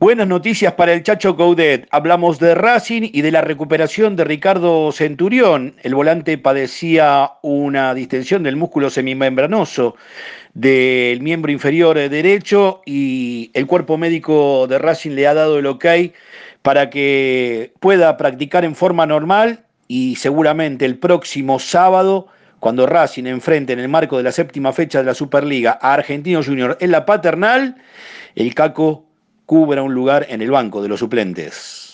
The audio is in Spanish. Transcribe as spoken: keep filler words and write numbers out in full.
Buenas noticias para el Chacho Coudet. Hablamos de Racing y de la recuperación de Ricardo Centurión. El volante padecía una distensión del músculo semimembranoso del miembro inferior derecho y el cuerpo médico de Racing le ha dado el ok para que pueda practicar en forma normal y seguramente el próximo sábado, cuando Racing enfrente en el marco de la séptima fecha de la Superliga a Argentinos Juniors en la Paternal, el Caco cubra un lugar en el banco de los suplentes.